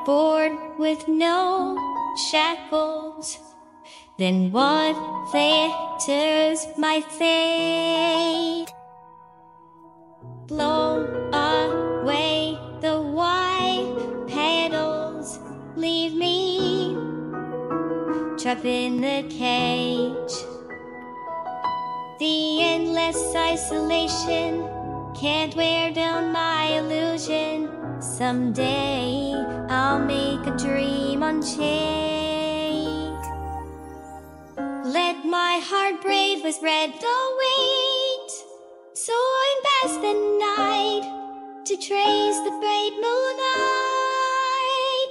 board with no shackles, then what fetters my fate? Blow away the white petals, leave me trapped in the cage. The endless isolation can't wear down my illusion. Someday I'll make a dream unchained. Let my heart brave withdraw the weight, so I pass the night to trace the bright moonlight.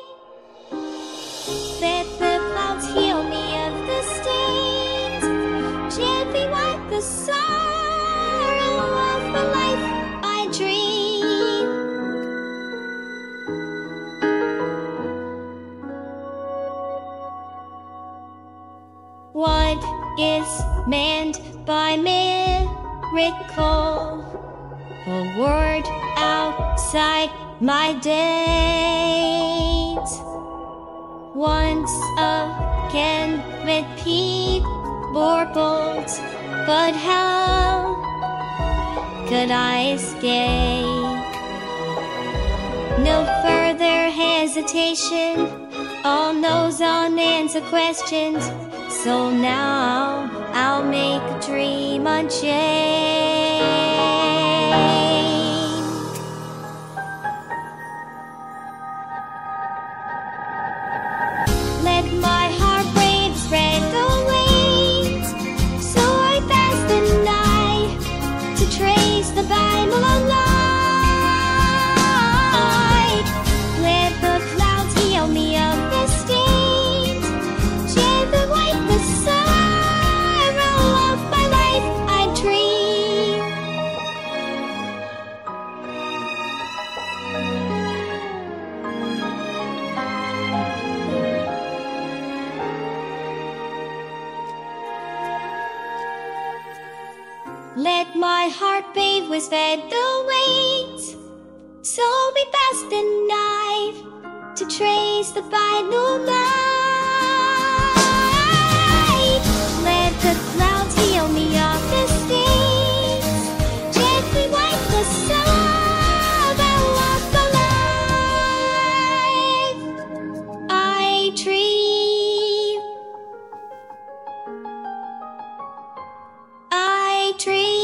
Let the clouds heal me of the stains, gently wipe the sorrow of the life I dream. What is meant by miracle? A word outside my days. Once again repeat warbles, but how could I escape? No further hesitation, all those unanswered questions. So now I'll make a dream unchained. Let my heart brave spread the wings, so I pass the night to trace the Bible of light. Let the clouds heal me of the stains, gently wipe the sorrow of my life I dream. Let my heart bathe with feather wings, so we pass the night to trace the final light. Let the clouds heal me of the stains, gently wipe the sorrow of the life I dream. I dream.